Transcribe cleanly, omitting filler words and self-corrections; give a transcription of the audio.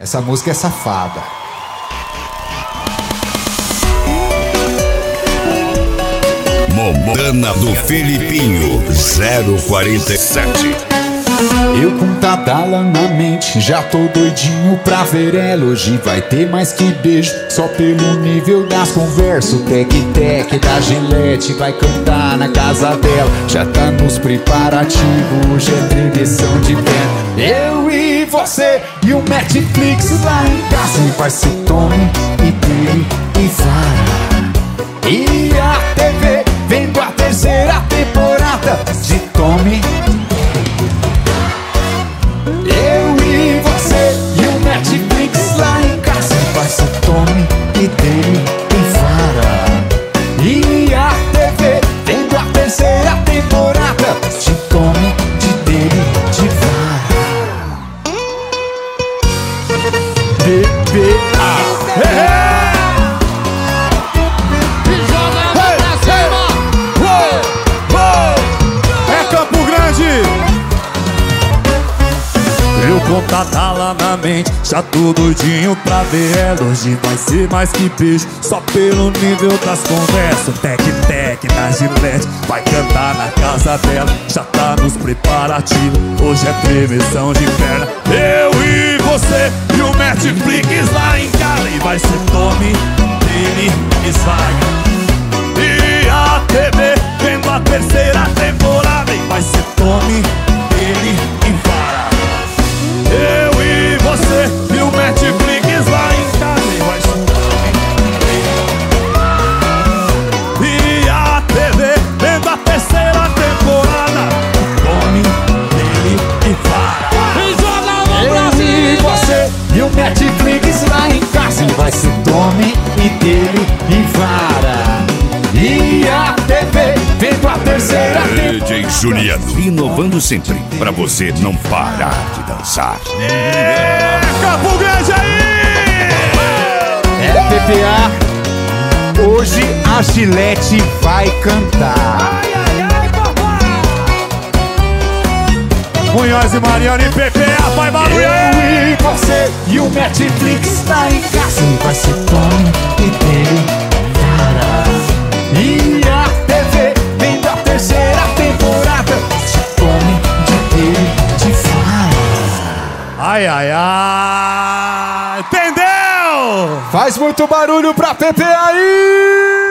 Essa música é safada. Momodana do Felipinho 047. Eu com Tadala na mente, já tô doidinho pra ver ela. Hoje vai ter mais que beijo, só pelo nível das conversas. O tec-tec da Gillette vai cantar na casa dela. Já tá nos preparativos, hoje é tremessão de pé. Eu e você e o Netflix lá em casa. E vai ser Tommy e Billy e Zara. E a TV vendo a terceira temporada de Tommy. Eu e você e o Netflix lá em casa. Vai ser Tommy e dele e Vara. E a TV vendo a terceira temporada de Tommy, de dele, de Vara. BBA. Eu com Tadala na mente, já tô doidinho pra ver ela. Hoje vai ser mais que beijo, só pelo nível das conversas. Tec-tec da Gillette vai cantar na casa dela. Já tá nos preparativos, hoje é tremessão de perna. Eu e você e o Netflix lá em casa. E vai ser Tommy, Billy e Zara. E a TV vendo a terceira temporada. E vai ser Tommy, Billy e Vara. Eu e você e o Netflix lá em casa. E vai ser e a TV vendo a terceira temporada. Tommy, ele e Vara. Eu e você e o Netflix lá em casa. E vai ser Tommy e dele e Vara. E a TV vendo a terceira temporada. DJ Juliano, inovando sempre, pra você não parar de dançar. Campo Grande aí! É PPA. Hoje a Gillette vai cantar. Munhoz e Mariano e PPA, vai barulho! Eu e você e o Netflix lá em casa. E vai ser Tommy e dele, Vara. E a TV vendo a terceira temporada de Tommy, de dele, de Vara. Ai, ai, ai! Entendeu? Faz muito barulho pra PPA aí!